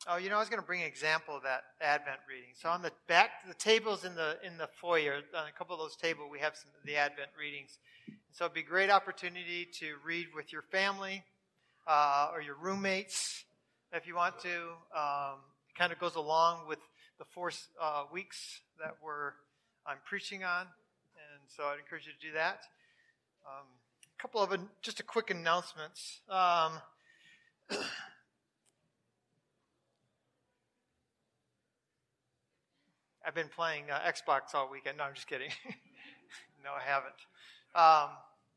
Oh, I was going to bring an example of that Advent reading. So on the back, the tables in the foyer, on a couple of those tables, we have some of the Advent readings. So it'd be a great opportunity to read with your family or your roommates if you want to. It kind of goes along with the 4 weeks that I'm preaching on, and so I'd encourage you to do that. A couple of just a quick announcements. I've been playing Xbox all weekend. No, I'm just kidding. No, I haven't.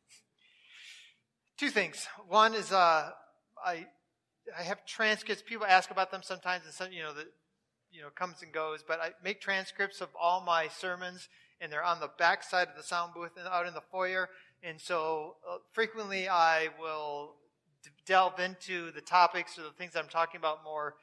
2 things. One is I have transcripts. People ask about them sometimes, and some that comes and goes. But I make transcripts of all my sermons, and they're on the back side of the sound booth and out in the foyer. And so frequently I will delve into the topics or the things I'm talking about more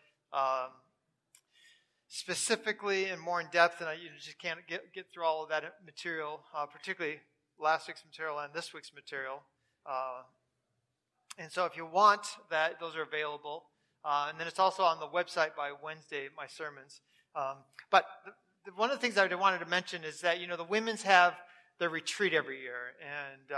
specifically and more in depth, and I just can't get through all of that material, particularly last week's material and this week's material. And so if you want that, those are available. And then it's also on the website by Wednesday, my sermons. But one of the things I wanted to mention is that, the women's have their retreat every year. And,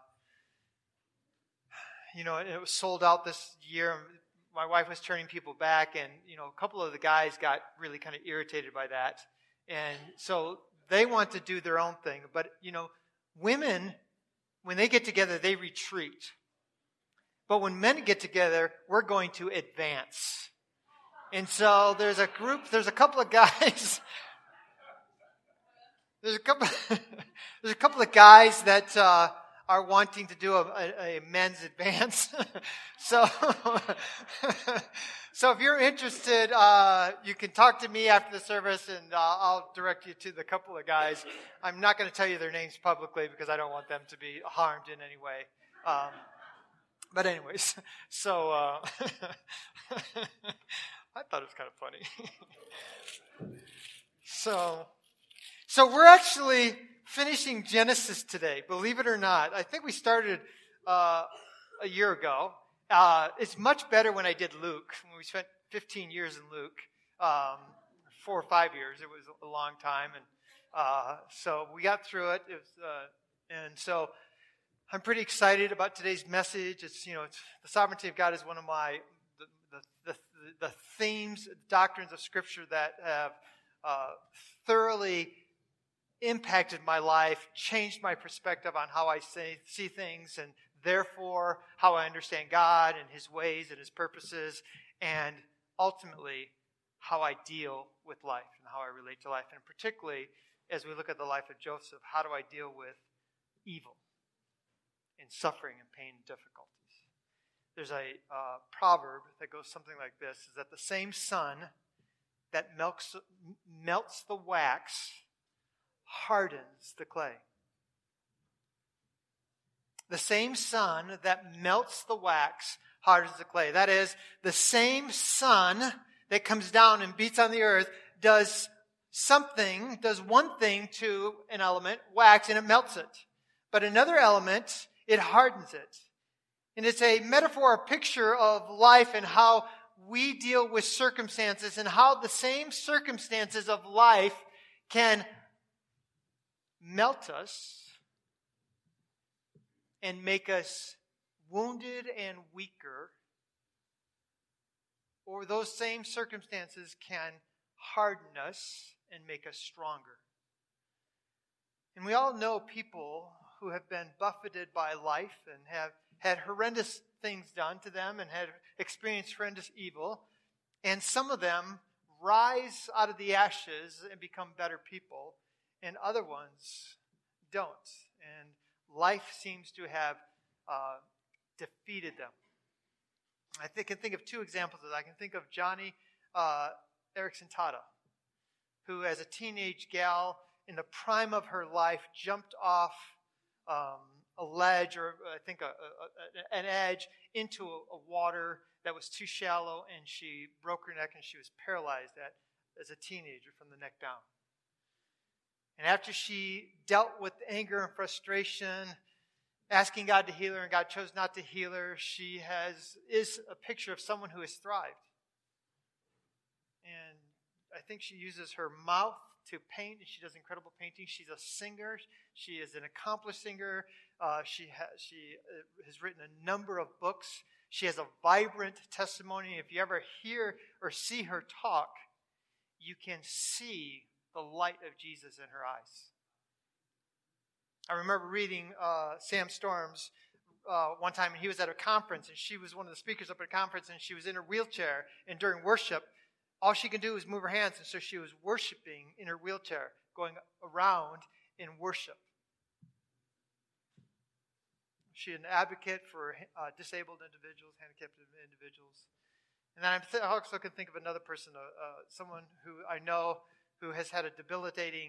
it was sold out this year. My wife was turning people back, and, a couple of the guys got really kind of irritated by that. And so they want to do their own thing. But, women, when they get together, they retreat. But when men get together, we're going to advance. And so there's a couple of guys. There's a couple of guys that are wanting to do a men's advance. So if you're interested, you can talk to me after the service, and I'll direct you to the couple of guys. I'm not going to tell you their names publicly because I don't want them to be harmed in any way. But anyways, so I thought it was kind of funny. So we're actually finishing Genesis today, believe it or not. I think we started a year ago. It's much better when I did Luke, when we spent 15 years in Luke, 4 or 5 years. It was a long time, and so we got through it. And so I'm pretty excited about today's message. It's the sovereignty of God is one of my the themes, doctrines of Scripture that have thoroughly impacted my life, changed my perspective on how I see things, and therefore how I understand God and His ways and His purposes, and ultimately how I deal with life and how I relate to life. And particularly as we look at the life of Joseph, how do I deal with evil and suffering and pain and difficulties? There's a proverb that goes something like this, is that the same sun that melts the wax hardens the clay. The same sun that melts the wax hardens the clay. That is, the same sun that comes down and beats on the earth does one thing to an element, wax, and it melts it. But another element, it hardens it. And it's a metaphor, a picture of life and how we deal with circumstances and how the same circumstances of life can melt us and make us wounded and weaker, or those same circumstances can harden us and make us stronger. And we all know people who have been buffeted by life and have had horrendous things done to them and had experienced horrendous evil, and some of them rise out of the ashes and become better people, and other ones don't. And life seems to have defeated them. I can think of 2 examples of that. I can think of Johnny Erickson Tata, who as a teenage gal in the prime of her life jumped off a ledge, or I think an edge, into a water that was too shallow, and she broke her neck and she was paralyzed as a teenager from the neck down. And after she dealt with anger and frustration, asking God to heal her, and God chose not to heal her, she is a picture of someone who has thrived. and I think she uses her mouth to paint, and she does incredible painting. She's a singer. She is an accomplished singer. She has written a number of books. She has a vibrant testimony. If you ever hear or see her talk, you can see the light of Jesus in her eyes. I remember reading Sam Storms one time, and he was at a conference, and she was one of the speakers up at a conference, and she was in her wheelchair, and during worship, all she could do was move her hands, and so she was worshiping in her wheelchair, going around in worship. She's an advocate for disabled individuals, handicapped individuals. And then I also can think of another person, someone who I know who has had a debilitating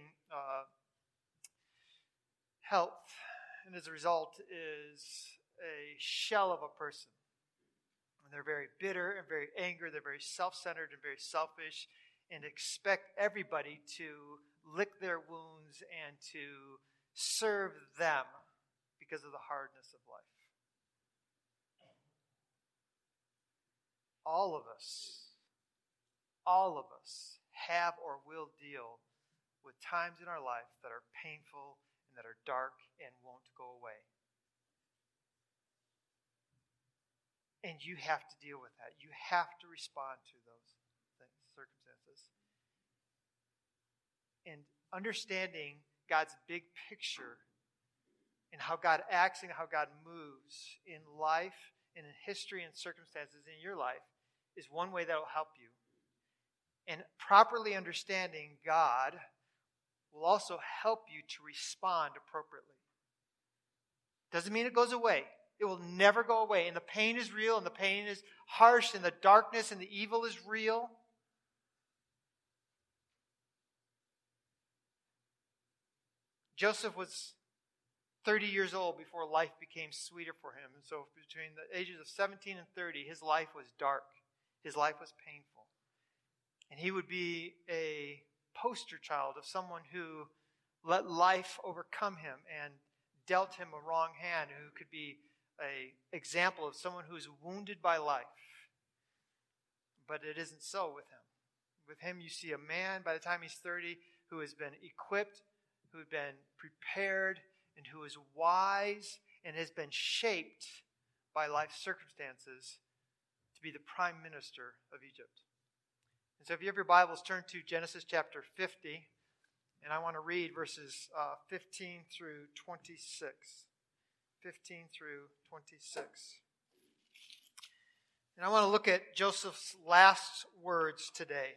health, and as a result is a shell of a person. And they're very bitter and very angry. They're very self-centered and very selfish, and expect everybody to lick their wounds and to serve them because of the hardness of life. All of us have or will deal with times in our life that are painful and that are dark and won't go away. And you have to deal with that. You have to respond to those circumstances. And understanding God's big picture and how God acts and how God moves in life and in history and circumstances in your life is one way that will help you. And properly understanding God will also help you to respond appropriately. Doesn't mean it goes away. It will never go away. And the pain is real, and the pain is harsh, and the darkness and the evil is real. Joseph was 30 years old before life became sweeter for him. And so between the ages of 17 and 30, his life was dark. His life was painful. And he would be a poster child of someone who let life overcome him and dealt him a wrong hand, who could be an example of someone who's wounded by life. But it isn't so with him. With him, you see a man, by the time he's 30, who has been equipped, who has been prepared, and who is wise and has been shaped by life's circumstances to be the prime minister of Egypt. And so if you have your Bibles, turn to Genesis chapter 50, and I want to read verses 15 through 26. 15 through 26. And I want to look at Joseph's last words today.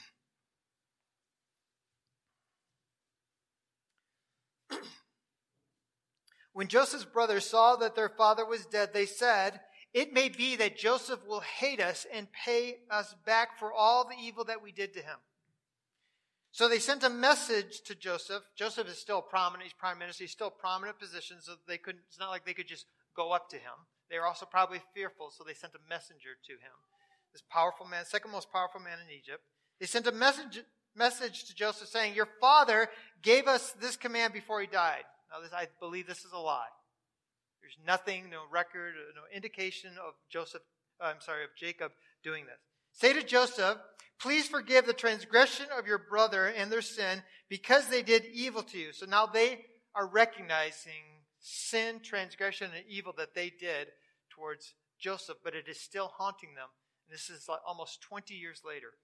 When Joseph's brothers saw that their father was dead, they said, "It may be that Joseph will hate us and pay us back for all the evil that we did to him." So they sent a message to Joseph. Joseph is still prominent. He's prime minister. He's still a prominent position, so it's not like they could just go up to him. They were also probably fearful, so they sent a messenger to him. This powerful man, second most powerful man in Egypt. They sent a message to Joseph saying, "Your father gave us this command before he died." Now, I believe this is a lie. There's nothing, no record, no indication of Jacob doing this. Say to Joseph, "Please forgive the transgression of your brother and their sin because they did evil to you." So now they are recognizing sin, transgression, and evil that they did towards Joseph, but it is still haunting them. And this is almost 20 years later.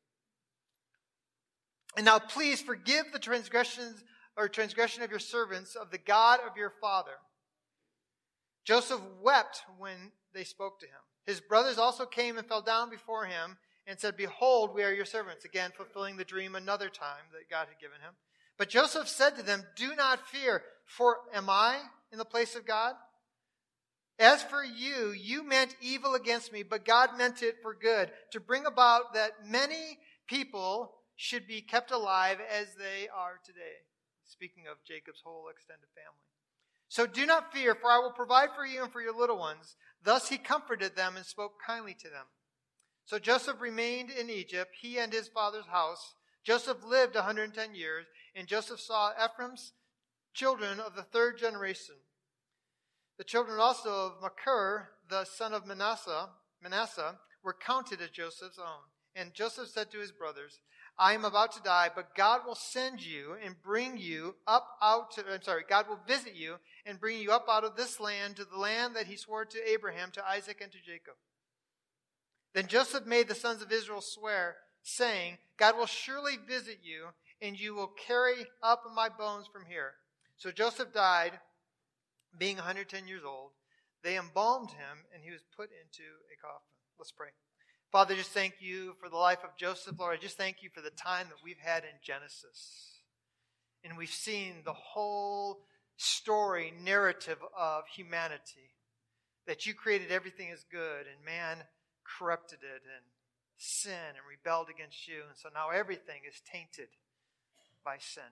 "And now please forgive the transgression of your servants, of the God of your father." Joseph wept when they spoke to him. His brothers also came and fell down before him and said, "Behold, we are your servants." Again, fulfilling the dream another time that God had given him. But Joseph said to them, "Do not fear, for am I in the place of God? As for you, you meant evil against me, but God meant it for good, to bring about that many people should be kept alive as they are today." Speaking of Jacob's whole extended family. "So do not fear, for I will provide for you and for your little ones." Thus he comforted them and spoke kindly to them. So Joseph remained in Egypt, he and his father's house. Joseph lived 110 years, and Joseph saw Ephraim's children of the third generation. The children also of Machir, the son of Manasseh, were counted as Joseph's own. And Joseph said to his brothers, I am about to die, but God will send you and bring you God will visit you and bring you up out of this land to the land that he swore to Abraham, to Isaac, and to Jacob. Then Joseph made the sons of Israel swear, saying, God will surely visit you, and you will carry up my bones from here. So Joseph died, being 110 years old. They embalmed him, and he was put into a coffin. Let's pray. Father, just thank you for the life of Joseph. Lord, I just thank you for the time that we've had in Genesis. And we've seen the whole story, narrative of humanity. That you created everything as good, and man corrupted it, and sin, and rebelled against you. And so now everything is tainted by sin.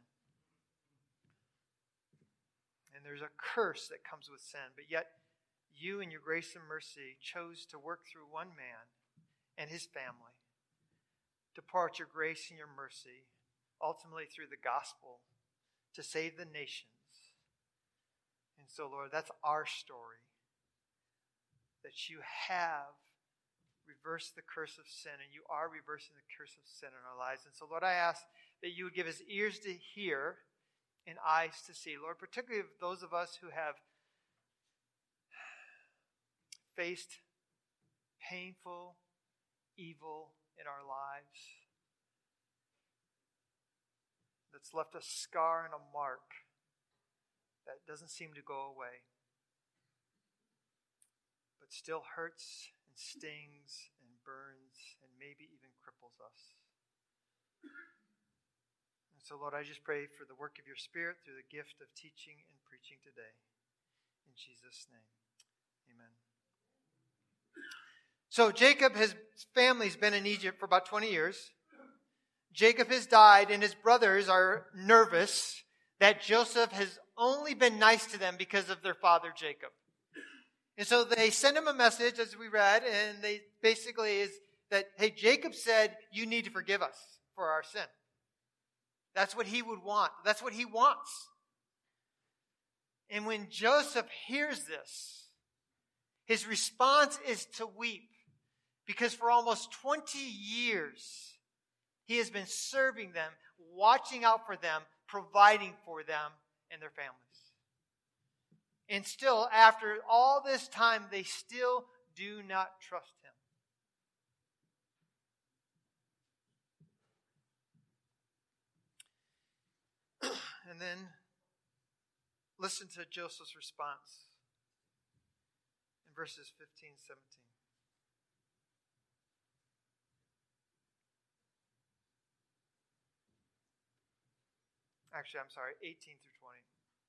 And there's a curse that comes with sin. But yet, you in your grace and mercy chose to work through one man and his family to pour out your grace and your mercy, ultimately through the gospel, to save the nations. And so, Lord, that's our story. That you have reversed the curse of sin, and you are reversing the curse of sin in our lives. And so, Lord, I ask that you would give us ears to hear and eyes to see. Lord, particularly those of us who have faced painful evil in our lives that's left a scar and a mark that doesn't seem to go away, but still hurts and stings and burns and maybe even cripples us. And so, Lord, I just pray for the work of your Spirit through the gift of teaching and preaching today. In Jesus' name, amen. So his family's been in Egypt for about 20 years. Jacob has died, and his brothers are nervous that Joseph has only been nice to them because of their father Jacob. And so they send him a message, as we read, and they basically is that, hey, Jacob said, you need to forgive us for our sin. That's what he would want. That's what he wants. And when Joseph hears this, his response is to weep. Because for almost 20 years, he has been serving them, watching out for them, providing for them and their families. And still, after all this time, they still do not trust him. And then, listen to Joseph's response in verses 15, 17. Actually, I'm sorry, 18 through 20.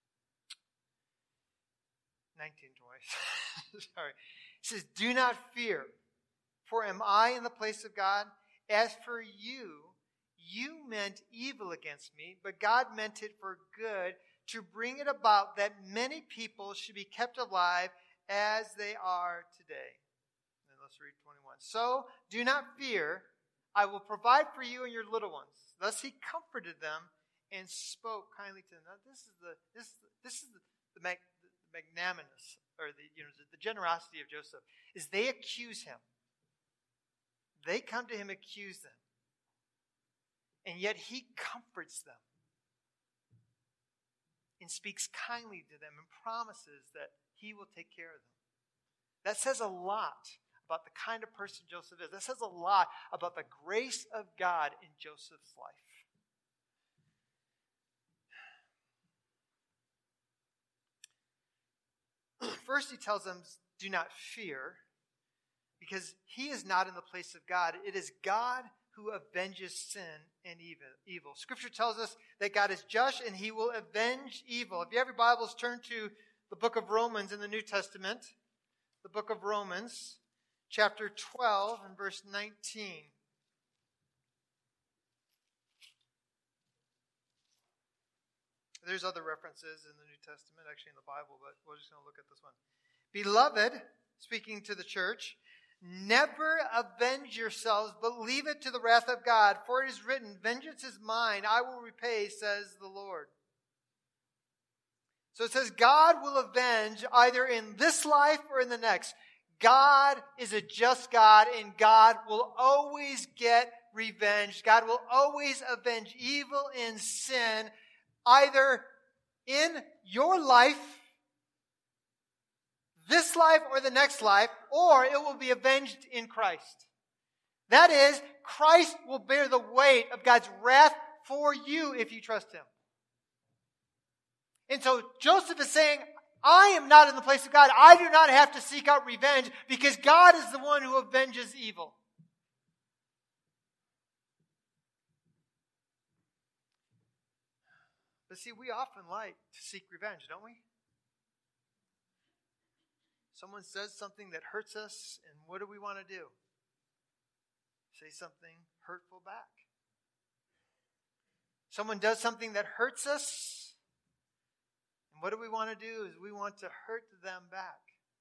19, 20. Sorry. It says, do not fear, for am I in the place of God? As for you, you meant evil against me, but God meant it for good, to bring it about that many people should be kept alive as they are today. And let's read 21. So do not fear, I will provide for you and your little ones. Thus he comforted them and spoke kindly to them. Now, this is the magnanimous, or the generosity of Joseph. Is they accuse him. They come to him, accuse them, and yet he comforts them and speaks kindly to them and promises that he will take care of them. That says a lot about the kind of person Joseph is. That says a lot about the grace of God in Joseph's life. First, he tells them, do not fear, because he is not in the place of God. It is God who avenges sin and evil. Scripture tells us that God is just and he will avenge evil. If you have your Bibles, turn to the book of Romans in the New Testament. The book of Romans, chapter 12 and verse 19. There's other references in the New Testament, actually in the Bible, but we're just going to look at this one. Beloved, speaking to the church, never avenge yourselves, but leave it to the wrath of God. For it is written, vengeance is mine, I will repay, says the Lord. So it says God will avenge either in this life or in the next. God is a just God, and God will always get revenge. God will always avenge evil and sin, either in your life, this life or the next life, or it will be avenged in Christ. That is, Christ will bear the weight of God's wrath for you if you trust Him. And so Joseph is saying, I am not in the place of God. I do not have to seek out revenge because God is the one who avenges evil. But see, we often like to seek revenge, don't we? Someone says something that hurts us, and what do we want to do? Say something hurtful back. Someone does something that hurts us, and what do we want to do is we want to hurt them back.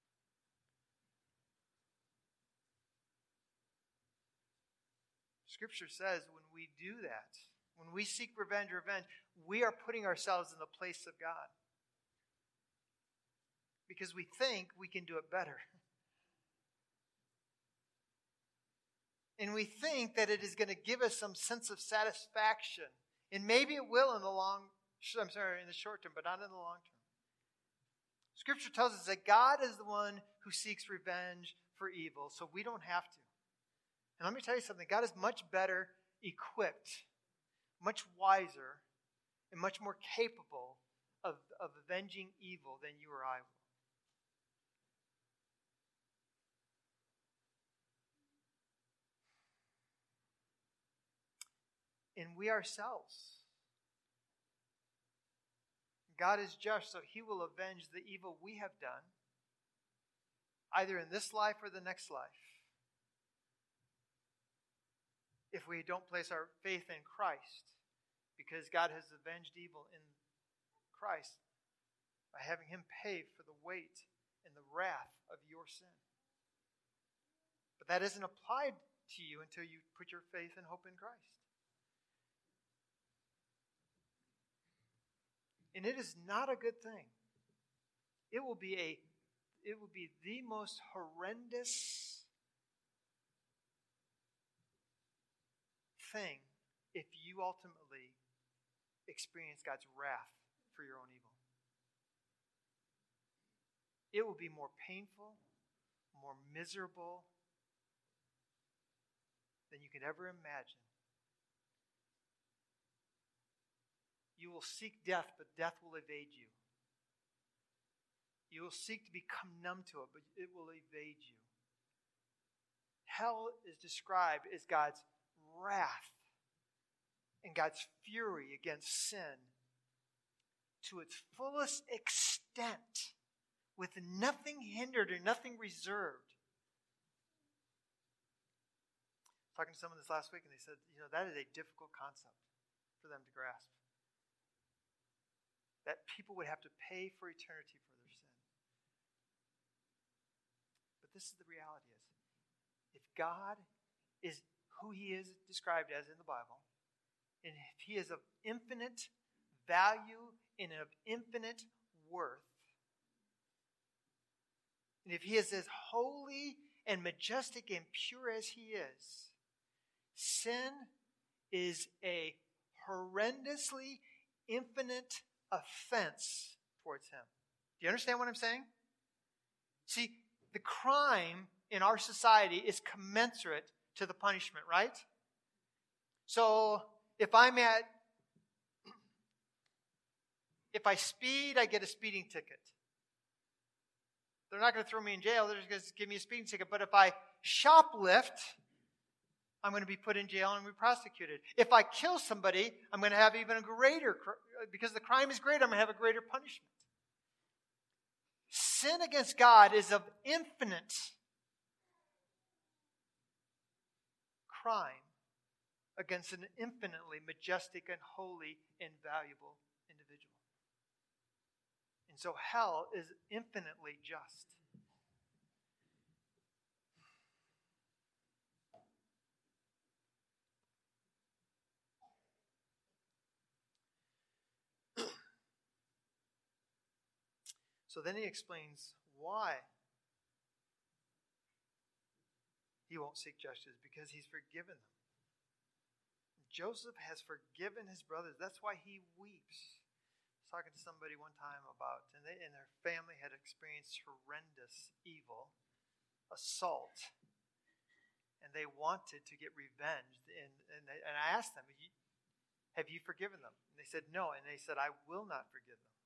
Scripture says when we do that, when we seek revenge, we are putting ourselves in the place of God. Because we think we can do it better. And we think that it is going to give us some sense of satisfaction. And maybe it will in the short term, but not in the long term. Scripture tells us that God is the one who seeks revenge for evil, so we don't have to. And let me tell you something, God is much better equipped, much wiser, and much more capable of avenging evil than you or I will. And we ourselves. God is just, so He will avenge the evil we have done, either in this life or the next life. If we don't place our faith in Christ, because God has avenged evil in Christ by having Him pay for the weight and the wrath of your sin. But that isn't applied to you until you put your faith and hope in Christ. And it is not a good thing. It will be the most horrendous thing if you ultimately experience God's wrath for your own evil. It will be more painful, more miserable than you could ever imagine. You will seek death, but death will evade you. You will seek to become numb to it, but it will evade you. Hell is described as God's wrath and God's fury against sin to its fullest extent, with nothing hindered or nothing reserved. I was talking to someone this last week, and they said, that is a difficult concept for them to grasp. That people would have to pay for eternity for their sin. But this is the reality is, if God is who He is described as in the Bible, and if He is of infinite value and of infinite worth, and if He is as holy and majestic and pure as He is, sin is a horrendously infinite offense towards Him. Do you understand what I'm saying? See, the crime in our society is commensurate to the punishment, right? So, if I speed, I get a speeding ticket. They're not going to throw me in jail, they're just going to give me a speeding ticket. But if I shoplift, I'm going to be put in jail and be prosecuted. If I kill somebody, I'm going to have even a greater, because the crime is greater, I'm going to have a greater punishment. Sin against God is of infinite crime against an infinitely majestic and holy and valuable individual. And so hell is infinitely just. So then he explains why he won't seek justice because he's forgiven them. Joseph has forgiven his brothers. That's why he weeps. I was talking to somebody one time about, and their family had experienced horrendous evil, assault, and they wanted to get revenge. And I asked them, have you forgiven them? And they said, no. And they said, I will not forgive them.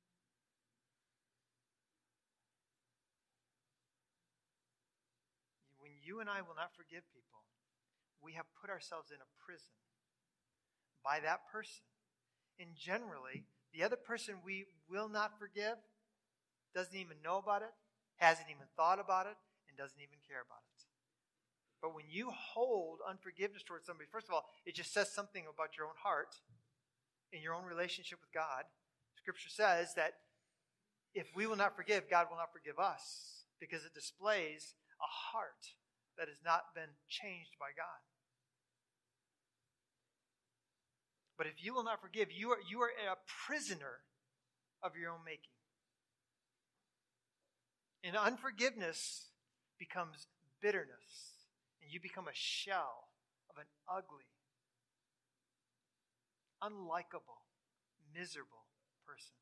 When you and I will not forgive people, we have put ourselves in a prison by that person. And generally, the other person we will not forgive doesn't even know about it, hasn't even thought about it, and doesn't even care about it. But when you hold unforgiveness towards somebody, first of all, it just says something about your own heart and your own relationship with God. Scripture says that if we will not forgive, God will not forgive us, because it displays a heart that has not been changed by God. But if you will not forgive, you are a prisoner of your own making. And unforgiveness becomes bitterness, and you become a shell of an ugly, unlikable, miserable person.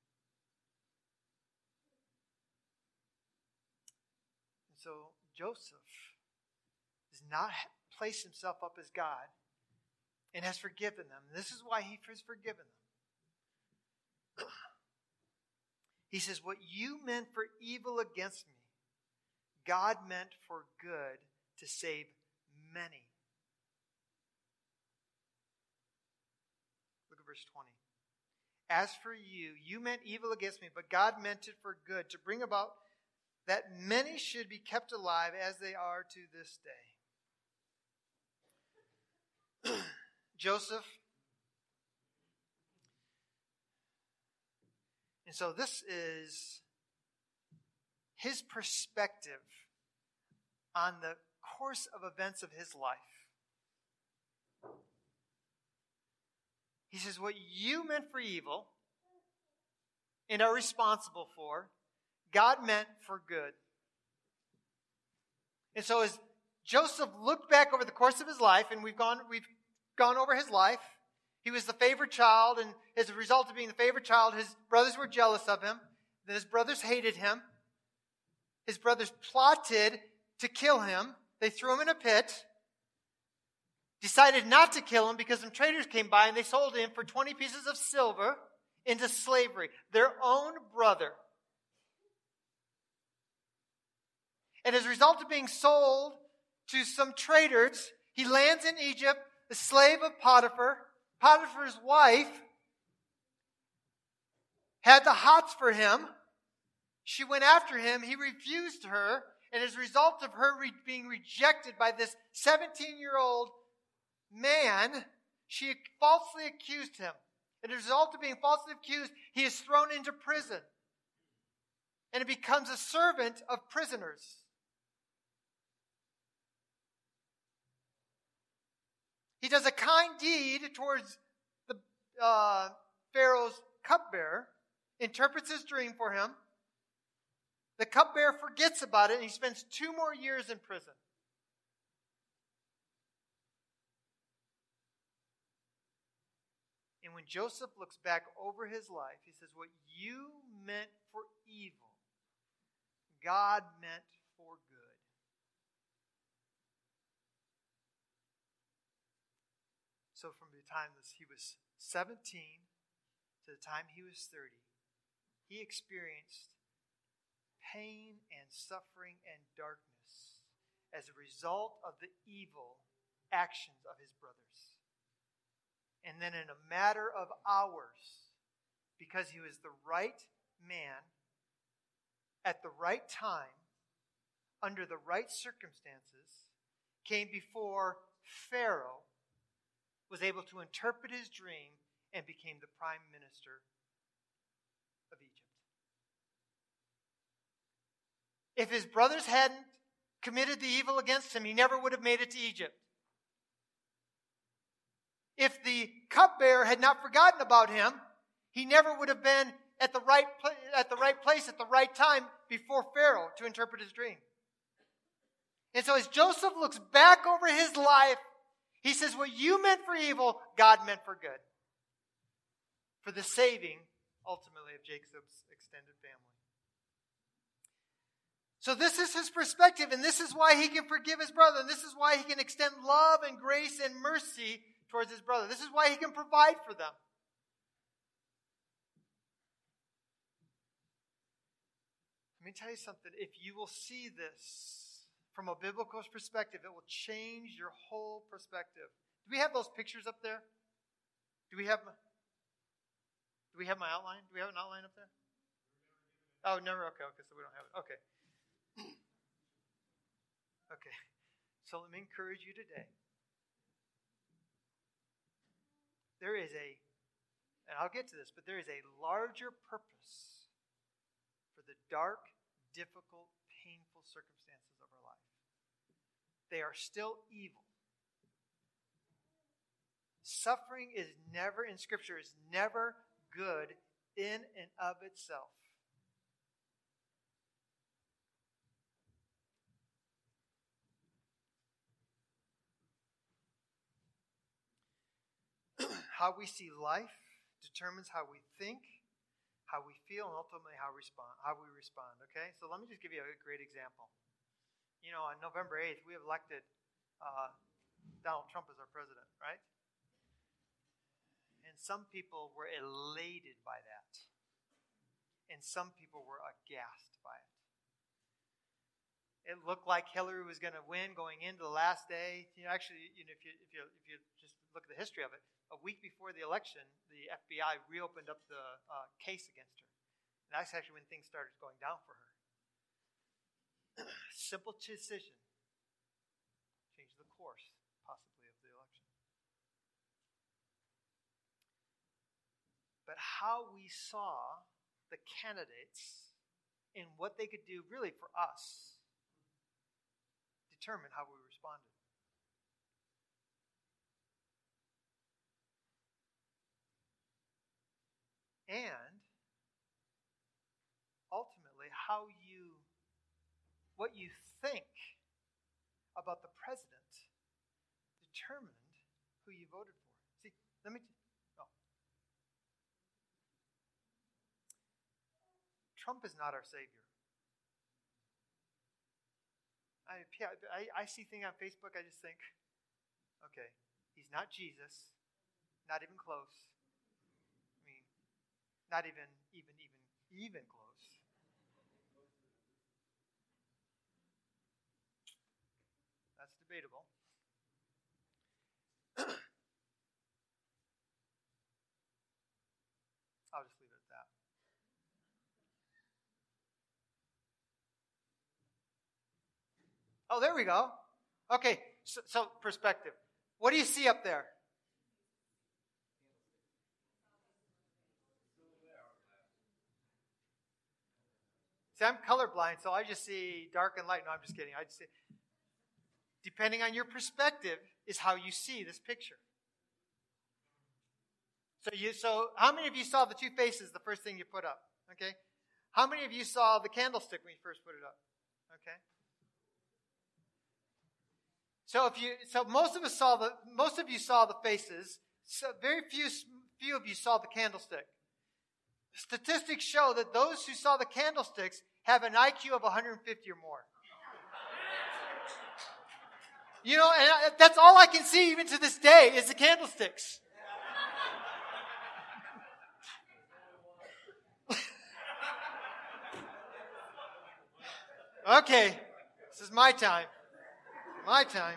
And so Joseph does not place himself up as God and has forgiven them. And this is why he has forgiven them. He says, what you meant for evil against me, God meant for good to save many. Look at verse 20. As for you, you meant evil against me, but God meant it for good, to bring about that many should be kept alive as they are to this day. Joseph. And so this is his perspective on the course of events of his life. He says, what you meant for evil and are responsible for, God meant for good. And so as Joseph looked back over the course of his life, and we've gone over his life. He was the favorite child, and as a result of being the favorite child, his brothers were jealous of him. Then his brothers hated him. His brothers plotted to kill him. They threw him in a pit. Decided not to kill him because some traders came by and they sold him for 20 pieces of silver into slavery. Their own brother. And as a result of being sold to some traders, he lands in Egypt, the slave of Potiphar. Potiphar's wife had the hots for him. She went after him. He refused her. And as a result of her being rejected by this 17-year-old man, she falsely accused him. And as a result of being falsely accused, he is thrown into prison. And it becomes a servant of prisoners. He does a kind deed towards the Pharaoh's cupbearer, interprets his dream for him. The cupbearer forgets about it, and he spends 2 more years in prison. And when Joseph looks back over his life, he says, what you meant for evil, God meant for good. So from the time he was 17 to the time he was 30, he experienced pain and suffering and darkness as a result of the evil actions of his brothers. And then in a matter of hours, because he was the right man at the right time, under the right circumstances, came before Pharaoh, was able to interpret his dream, and became the prime minister of Egypt. If his brothers hadn't committed the evil against him, he never would have made it to Egypt. If the cupbearer had not forgotten about him, he never would have been at the right place at the right time before Pharaoh to interpret his dream. And so as Joseph looks back over his life, he says, what you meant for evil, God meant for good. For the saving, ultimately, of Jacob's extended family. So this is his perspective, and this is why he can forgive his brother, and this is why he can extend love and grace and mercy towards his brother. This is why he can provide for them. Let me tell you something. If you will see this from a biblical perspective, it will change your whole perspective. Do we have those pictures up there? Do we have my outline? Do we have an outline up there? Oh, never. Okay, so we don't have it. Okay. Okay. So let me encourage you today. There is and I'll get to this, but there is a larger purpose for the dark, difficult, painful circumstances of our life. They are still evil. Suffering is never, in Scripture, is never good in and of itself. How we see life determines how we think, how we feel, and ultimately how we respond. Okay? So let me just give you a great example. You know, on November 8th, we have elected Donald Trump as our president, right? And some people were elated by that. And some people were aghast by it. It looked like Hillary was going to win going into the last day. You know, actually, if you just look at the history of it, a week before the election, the FBI reopened up the case against her. And that's actually when things started going down for her. Simple decision changed the course, possibly, of the election. But how we saw the candidates and what they could do really for us determined how we responded. And ultimately, what you think about the president determined who you voted for. See, Trump is not our savior. I see things on Facebook, I just think, okay, he's not Jesus, not even close. Not even close. That's debatable. I'll just leave it at that. Oh, there we go. Okay, so perspective. What do you see up there? See, I'm colorblind, so I just see dark and light. No, I'm just kidding. I just see, depending on your perspective, is how you see this picture. So how many of you saw the two faces the first thing you put up? Okay. How many of you saw the candlestick when you first put it up? Okay. So most of you saw the faces. So very few of you saw the candlestick. Statistics show that those who saw the candlesticks have an IQ of 150 or more. You know, and that's all I can see even to this day is the candlesticks. Okay, this is my time. My time.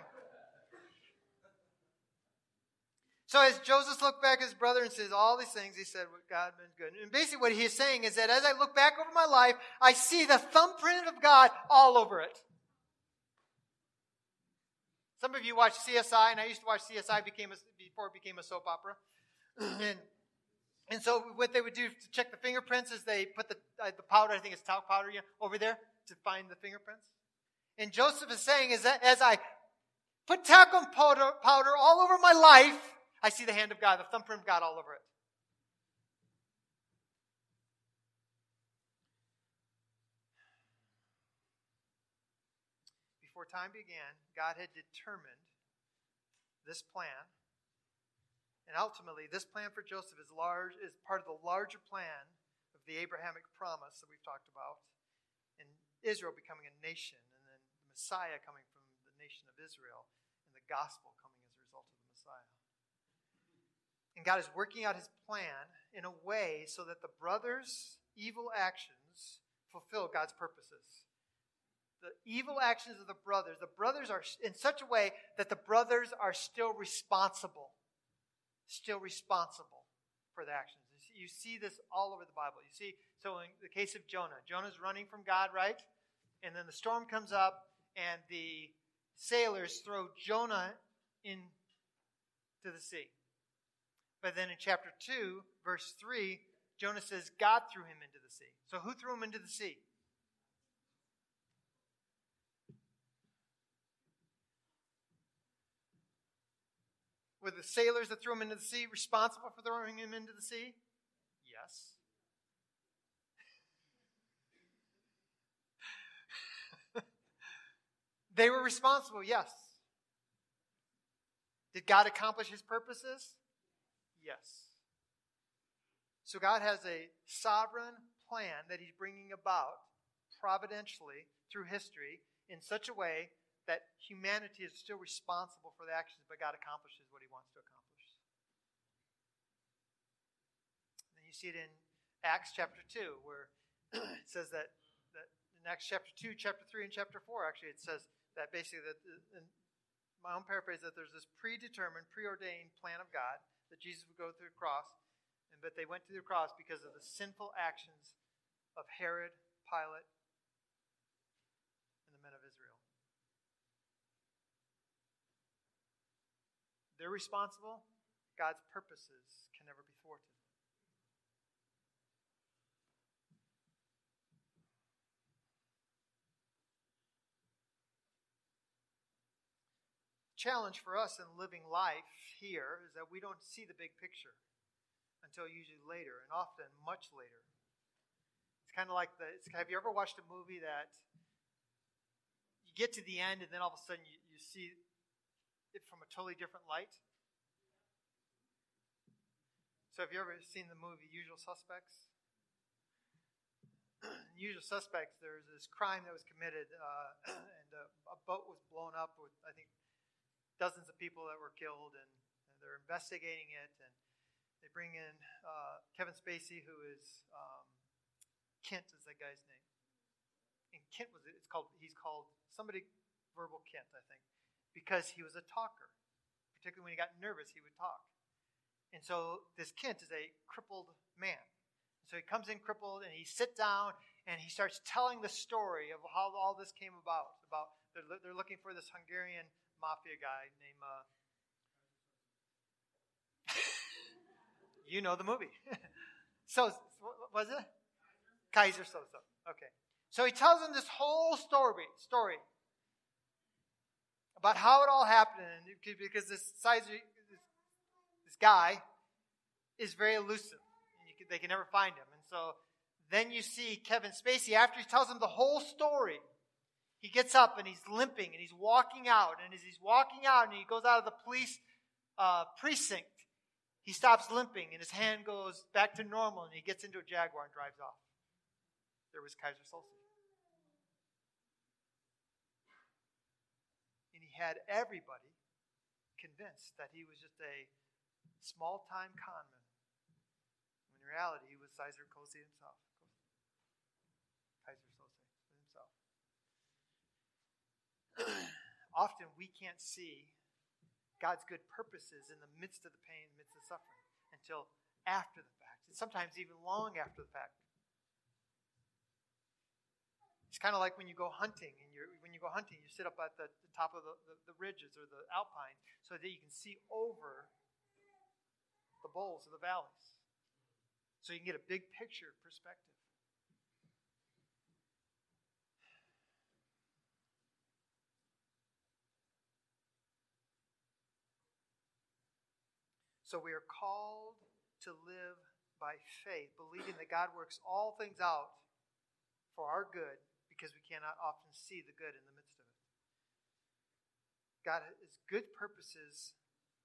So as Joseph looked back at his brother and says all these things, he said, God has been good. And basically what he is saying is that as I look back over my life, I see the thumbprint of God all over it. Some of you watch CSI, and I used to watch CSI before it became a soap opera. And so what they would do to check the fingerprints is they put the powder, I think it's talc powder, over there to find the fingerprints. And Joseph is saying is that as I put talcum powder all over my life, I see the hand of God, the thumbprint of God all over it. Before time began, God had determined this plan. And ultimately, this plan for Joseph is part of the larger plan of the Abrahamic promise that we've talked about, and Israel becoming a nation, and then the Messiah coming from the nation of Israel, and the gospel coming as a result of the Messiah. And God is working out his plan in a way so that the brothers' evil actions fulfill God's purposes. The evil actions of the brothers are in such a way that the brothers are still responsible for the actions. You see this all over the Bible. You see, so in the case of Jonah's running from God, right? And then the storm comes up, and the sailors throw Jonah into the sea. But then in chapter 2, verse 3, Jonah says God threw him into the sea. So who threw him into the sea? Were the sailors that threw him into the sea responsible for throwing him into the sea? Yes. They were responsible, yes. Did God accomplish his purposes? Yes. So God has a sovereign plan that he's bringing about providentially through history in such a way that humanity is still responsible for the actions, but God accomplishes what he wants to accomplish. And you see it in Acts chapter 2, where it says that in Acts chapter 2, chapter 3, and chapter 4, actually, it says that basically, that in my own paraphrase, that there's this predetermined, preordained plan of God that Jesus would go through the cross, but they went through the cross because of the sinful actions of Herod, Pilate, and the men of Israel. They're responsible. God's purposes can never be thwarted. The challenge for us in living life here is that we don't see the big picture until usually later, and often much later. It's kind of like have you ever watched a movie that you get to the end and then all of a sudden you see it from a totally different light? So have you ever seen the movie Usual Suspects? In Usual Suspects, there's this crime that was committed, and a boat was blown up with, I think, dozens of people that were killed, and they're investigating it, and they bring in Kevin Spacey, who is Kent is that guy's name. And Kent he's called somebody Verbal Kent, I think, because he was a talker. Particularly when he got nervous, he would talk. And so this Kent is a crippled man. So he comes in crippled, and he sits down, and he starts telling the story of how all this came about. They're looking for this Hungarian mafia guy named you know the movie. So, was it? Kaiser Soze. Okay. So he tells them this whole story about how it all happened, because this guy is very elusive. And they can never find him. And so then you see Kevin Spacey, after he tells them the whole story, he gets up and he's limping and he's walking out. And as he's walking out and he goes out of the police precinct, he stops limping and his hand goes back to normal and he gets into a Jaguar and drives off. There was Kaiser Soze. And he had everybody convinced that he was just a small-time conman. When in reality, he was Kaiser Soze himself. Kaiser Soze himself. Often we can't see God's good purposes in the midst of the pain, in the midst of suffering, until after the fact, and sometimes even long after the fact. It's kind of like when you go hunting, and you sit up at the top of the ridges or the alpines so that you can see over the bowls of the valleys. So you can get a big picture perspective. So we are called to live by faith, believing that God works all things out for our good, because we cannot often see the good in the midst of it. God's good purposes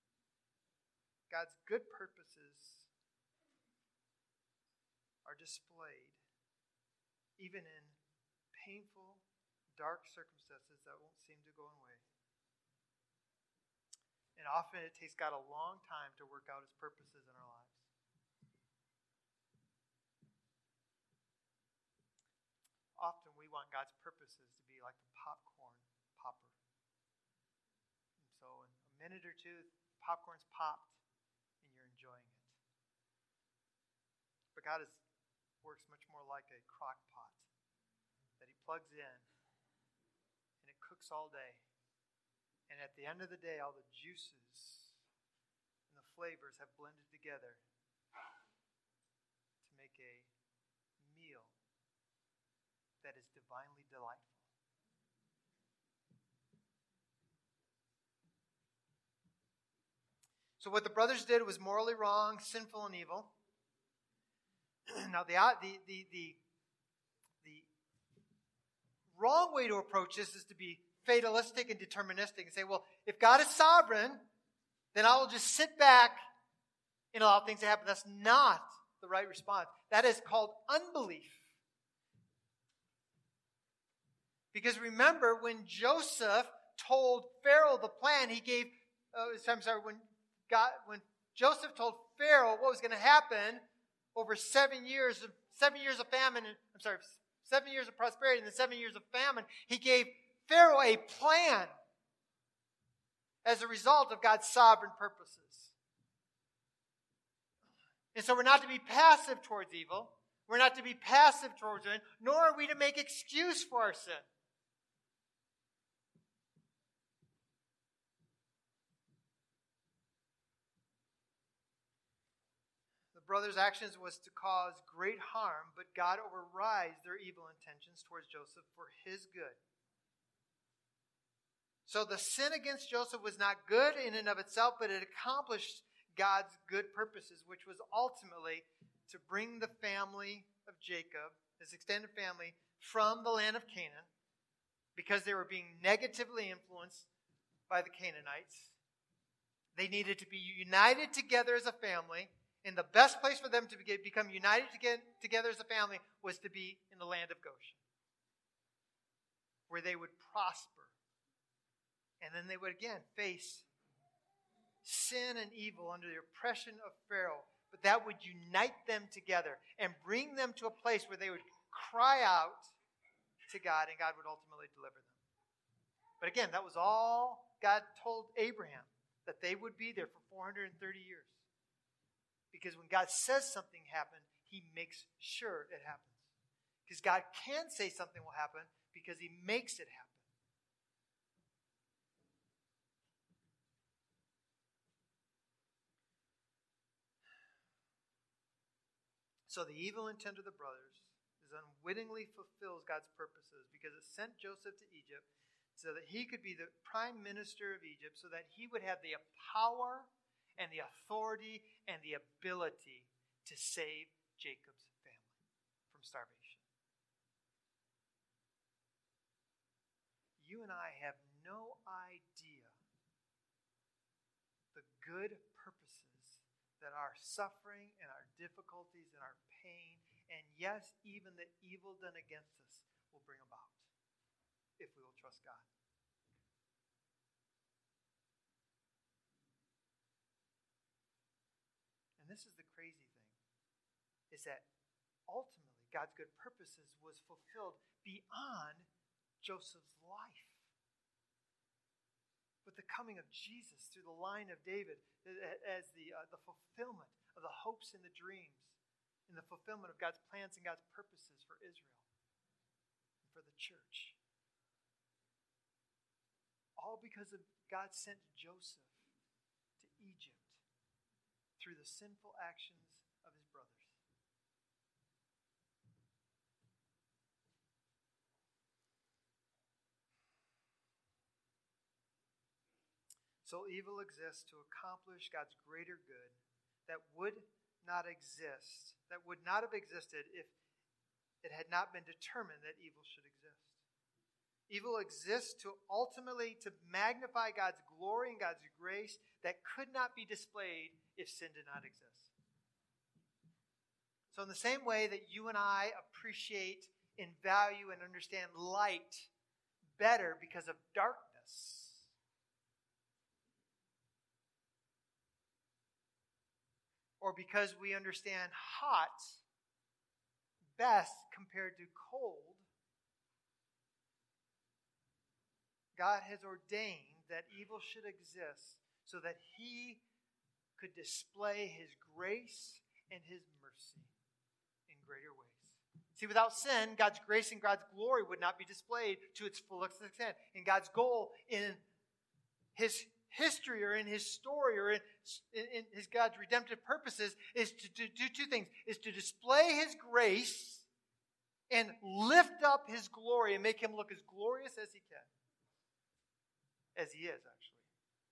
are displayed even in painful, dark circumstances that won't seem to go away. And often it takes God a long time to work out his purposes in our lives. Often we want God's purposes to be like the popcorn popper. And so in a minute or two, popcorn's popped and you're enjoying it. But God works much more like a crock pot that he plugs in and it cooks all day. And at the end of the day, all the juices and the flavors have blended together to make a meal that is divinely delightful. So what the brothers did was morally wrong, sinful, and evil. Now the wrong way to approach this is to be fatalistic and deterministic and say, well, if God is sovereign, then I will just sit back and allow things to happen. That's not the right response. That is called unbelief. Because remember, when Joseph told Pharaoh the plan, when Joseph told Pharaoh what was going to happen over 7 years of famine, 7 years of prosperity and then 7 years of famine, he gave Pharaoh a plan as a result of God's sovereign purposes. And so we're not to be passive towards evil. We're not to be passive towards sin, nor are we to make excuse for our sin. The brothers' actions was to cause great harm, but God overrides their evil intentions towards Joseph for his good. So the sin against Joseph was not good in and of itself, but it accomplished God's good purposes, which was ultimately to bring the family of Jacob, his extended family, from the land of Canaan, because they were being negatively influenced by the Canaanites. They needed to be united together as a family, and the best place for them to become united together as a family was to be in the land of Goshen, where they would prosper. And then they would again face sin and evil under the oppression of Pharaoh. But that would unite them together and bring them to a place where they would cry out to God and God would ultimately deliver them. But again, that was all God told Abraham, that they would be there for 430 years. Because when God says something happened, he makes sure it happens. Because God can say something will happen because he makes it happen. So the evil intent of the brothers is unwittingly fulfills God's purposes because it sent Joseph to Egypt so that he could be the prime minister of Egypt, so that he would have the power and the authority and the ability to save Jacob's family from starvation. You and I have no idea the good purposes that our suffering and our difficulties and our pain, and yes, even the evil done against us will bring about if we will trust God. And this is the crazy thing, is that ultimately God's good purposes was fulfilled beyond Joseph's life. With the coming of Jesus through the line of David as the fulfillment of the hopes and the dreams and the fulfillment of God's plans and God's purposes for Israel and for the church. All because of God sent Joseph to Egypt through the sinful actions of his brothers. So evil exists to accomplish God's greater good that would not have existed if it had not been determined that evil should exist. Evil exists to ultimately to magnify God's glory and God's grace that could not be displayed if sin did not exist. So in the same way that you and I appreciate and value and understand light better because of darkness, or because we understand hot best compared to cold, God has ordained that evil should exist so that he could display his grace and his mercy in greater ways. See, without sin, God's grace and God's glory would not be displayed to its fullest extent. And God's goal in his history or in his story or in his God's redemptive purposes is to do two things. Is to display his grace and lift up his glory and make him look as glorious as he can. As he is, actually.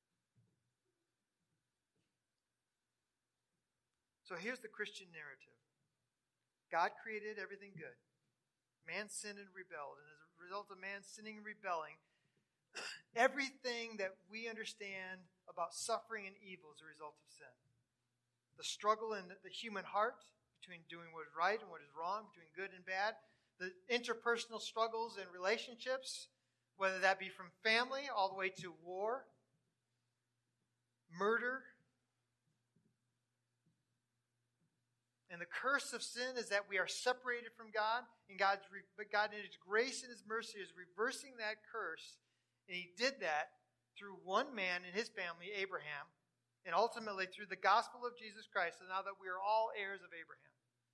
So here's the Christian narrative. God created everything good. Man sinned and rebelled. And as a result of man sinning and rebelling, everything that we understand about suffering and evil is a result of sin. The struggle in the human heart between doing what is right and what is wrong, between good and bad. The interpersonal struggles in relationships, whether that be from family all the way to war, murder. And the curse of sin is that we are separated from God, and God in his grace and his mercy is reversing that curse. And he did that through one man in his family, Abraham, and ultimately through the gospel of Jesus Christ, so now that we are all heirs of Abraham.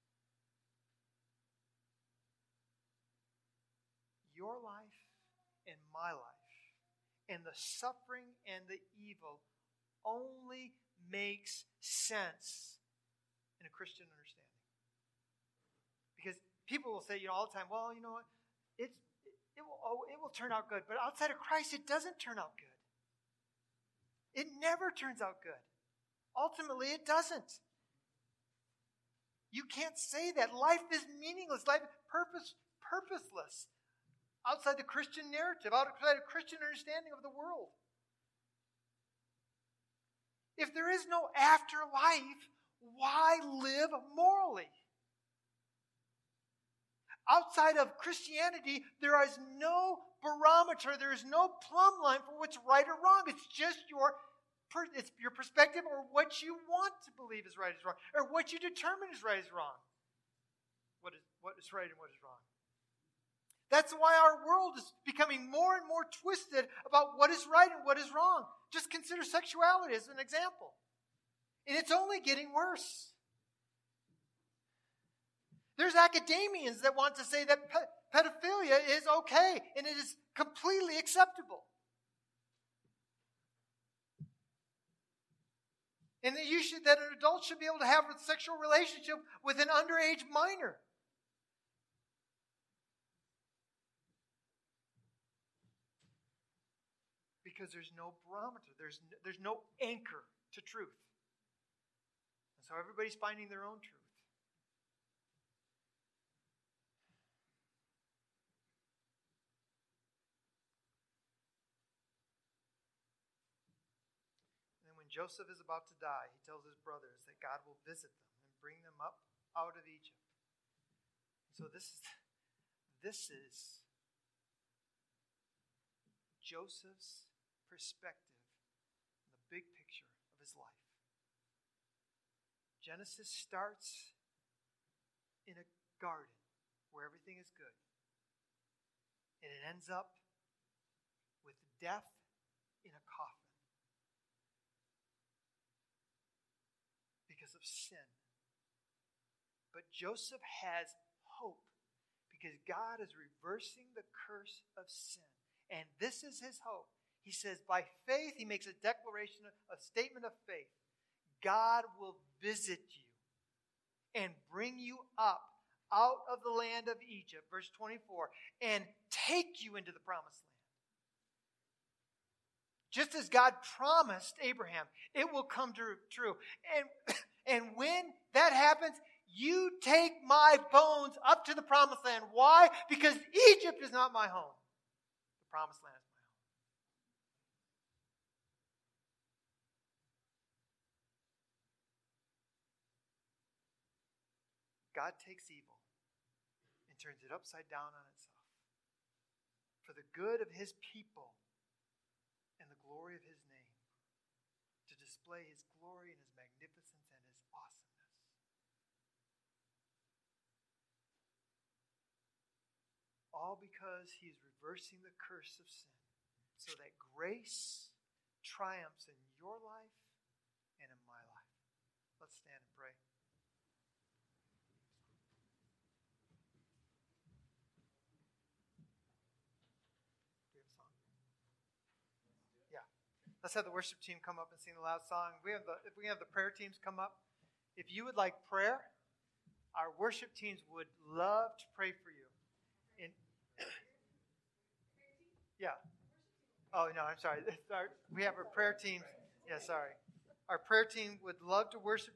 Your life and my life, and the suffering and the evil only makes sense in a Christian understanding. Because people will say, all the time, well, you know what, it will turn out good, but outside of Christ, it doesn't turn out good. It never turns out good. Ultimately, it doesn't. You can't say that. Life is meaningless. Life is purposeless. Outside the Christian narrative, outside a Christian understanding of the world. If there is no afterlife, why live morally? Outside of Christianity, there is no barometer, there is no plumb line for what's right or wrong. It's just your perspective or what you want to believe is right is wrong, or what you determine is right is wrong. What is right and what is wrong. That's why our world is becoming more and more twisted about what is right and what is wrong. Just consider sexuality as an example. And it's only getting worse. There's academians that want to say that pedophilia is okay and it is completely acceptable. And that an adult should be able to have a sexual relationship with an underage minor. Because there's no barometer. There's no anchor to truth. And so everybody's finding their own truth. And then when Joseph is about to die, he tells his brothers that God will visit them and bring them up out of Egypt. So this is Joseph's perspective, the big picture of his life. Genesis starts in a garden where everything is good. And it ends up with death in a coffin. Because of sin. But Joseph has hope because God is reversing the curse of sin. And this is his hope. He says, by faith, he makes a declaration, a statement of faith. God will visit you and bring you up out of the land of Egypt, verse 24, and take you into the promised land. Just as God promised Abraham, it will come true. And when that happens, you take my bones up to the promised land. Why? Because Egypt is not my home. promised land as my own. God takes evil and turns it upside down on itself for the good of his people and the glory of his name, to display his glory and his magnificence and his awesomeness. All because he is reversing the curse of sin so that grace triumphs in your life and in my life. Let's stand and pray. Let's have the worship team come up and sing the loud song. If we have the prayer teams come up. If you would like prayer, our worship teams would love to pray for you. Yeah. Oh, no, I'm sorry. We have our prayer teams. Yeah, sorry. Our prayer team would love to worship.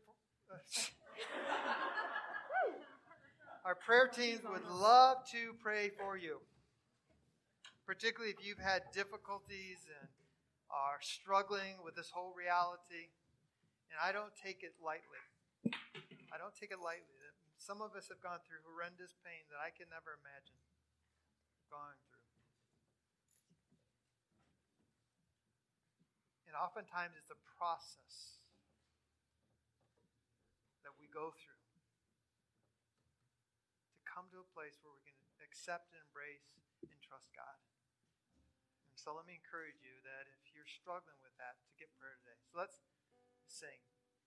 Our prayer teams would love to pray for you. Particularly if you've had difficulties and are struggling with this whole reality. And I don't take it lightly. I don't take it lightly. Some of us have gone through horrendous pain that I can never imagine going through. And oftentimes it's a process that we go through to come to a place where we can accept and embrace and trust God. So let me encourage you that if you're struggling with that, to get prayer today. So let's sing.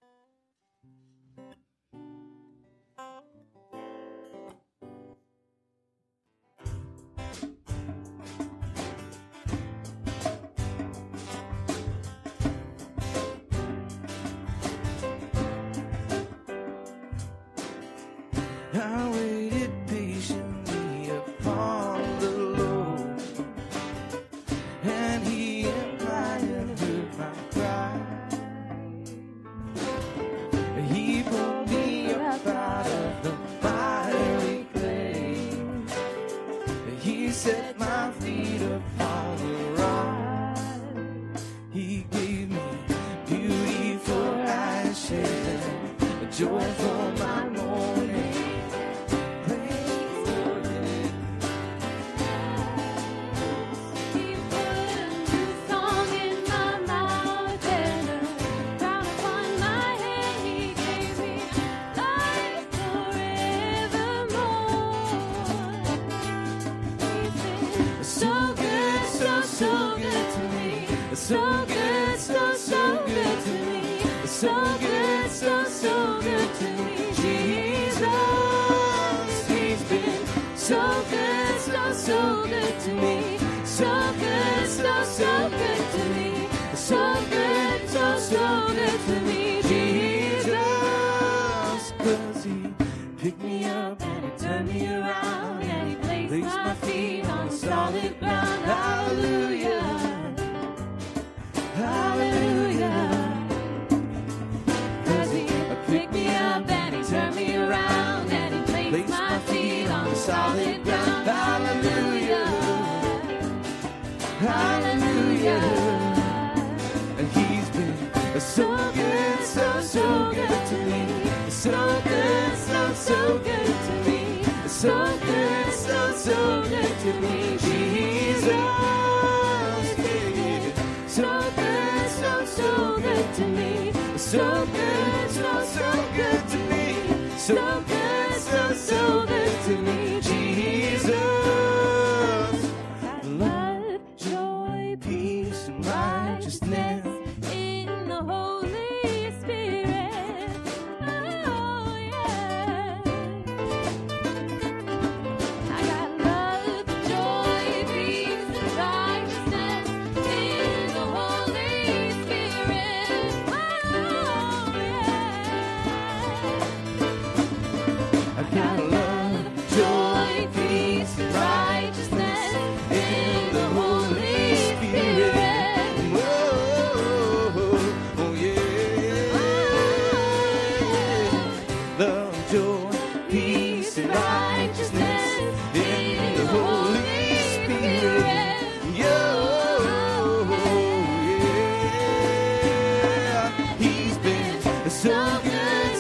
I waited patiently upon the Lord, and he inclined and heard my cry. He pulled me up out of the miry clay. He set my feet upon the rock. He gave me beauty for ashes and joy for my mourning. So good, so good to me. So good, so good to me. Jesus, he's been so good, so good to me. So good, so good to me. So good, so good to me. Jesus, 'cause he picked me up and he turned me around and he placed my feet on solid ground. Hallelujah. Hallelujah, 'cause he picked me up and he turned me around and he placed my feet on solid ground. Hallelujah, hallelujah, and he's been so good, so good to me. So good, so good to me. So good, so good to me. Jesus, so good, so good to me. So good, so good to me. So good, so good to me. Jesus, love, joy, peace, and righteousness in the Holy Spirit. Oh yeah. I got love, joy, peace, and righteousness in the Holy Spirit. Oh yeah.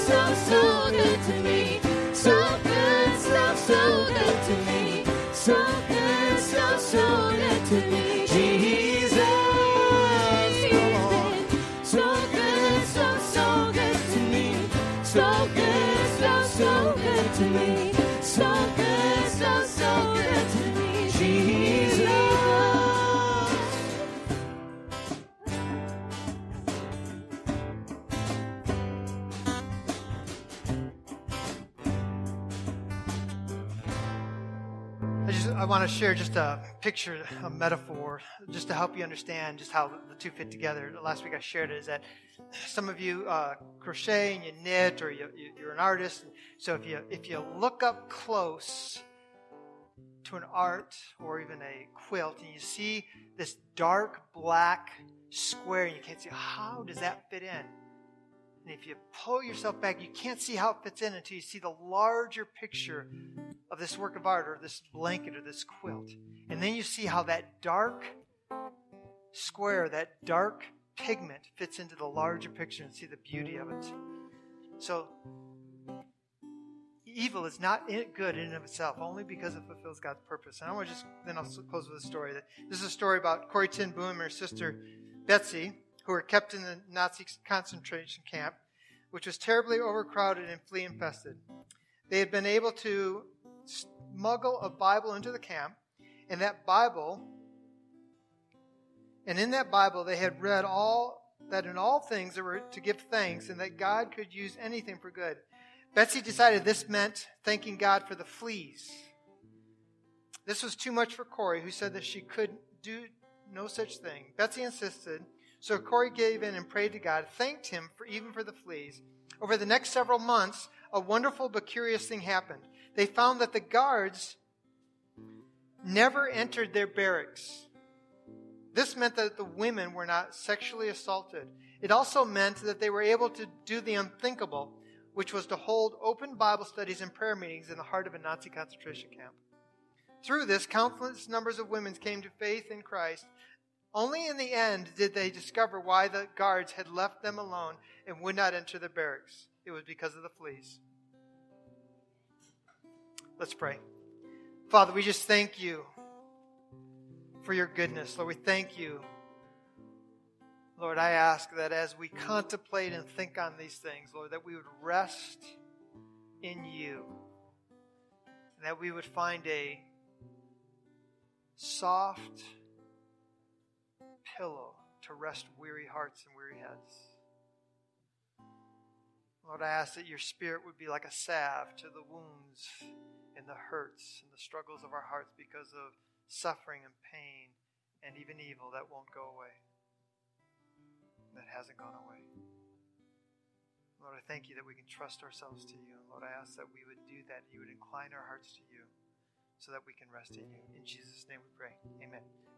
so, so good to me. So good, so good to me. So good, so good to me. Jesus, He's been so good, so good to me. So good, so good to me. So good, so good to me. Jesus. I want to share just a picture, a metaphor, just to help you understand just how the two fit together. Last week I shared it, is that some of you crochet and you knit, or you're an artist. So if you look up close to an art or even a quilt and you see this dark black square and you can't see, how does that fit in? And if you pull yourself back, you can't see how it fits in until you see the larger picture of this work of art or this blanket or this quilt. And then you see how that dark square, that dark pigment fits into the larger picture and see the beauty of it. So evil is not good in and of itself, only because it fulfills God's purpose. And I want to then I'll close with a story. This is a story about Corrie ten Boom and her sister Betsy, who were kept in the Nazi concentration camp, which was terribly overcrowded and flea infested. They had been able to smuggle a Bible into the camp, and in that Bible they had read that in all things they were to give thanks, and that God could use anything for good. Betsy decided this meant thanking God for the fleas. This was too much for Corrie, who said that she could do no such thing. Betsy insisted, so Corrie gave in and prayed to God, thanked him even for the fleas. Over the next several months, a wonderful but curious thing happened. They found that the guards never entered their barracks. This meant that the women were not sexually assaulted. It also meant that they were able to do the unthinkable, which was to hold open Bible studies and prayer meetings in the heart of a Nazi concentration camp. Through this, countless numbers of women came to faith in Christ. Only in the end did they discover why the guards had left them alone and would not enter the barracks. It was because of the fleas. Let's pray. Father, we just thank you for your goodness. Lord, we thank you. Lord, I ask that as we contemplate and think on these things, Lord, that we would rest in you. And that we would find a soft pillow to rest weary hearts and weary heads. Lord, I ask that your Spirit would be like a salve to the wounds and the hurts and the struggles of our hearts because of suffering and pain and even evil that won't go away, that hasn't gone away. Lord, I thank you that we can trust ourselves to you. And Lord, I ask that we would do that. You would incline our hearts to you so that we can rest in you. In Jesus' name we pray. Amen.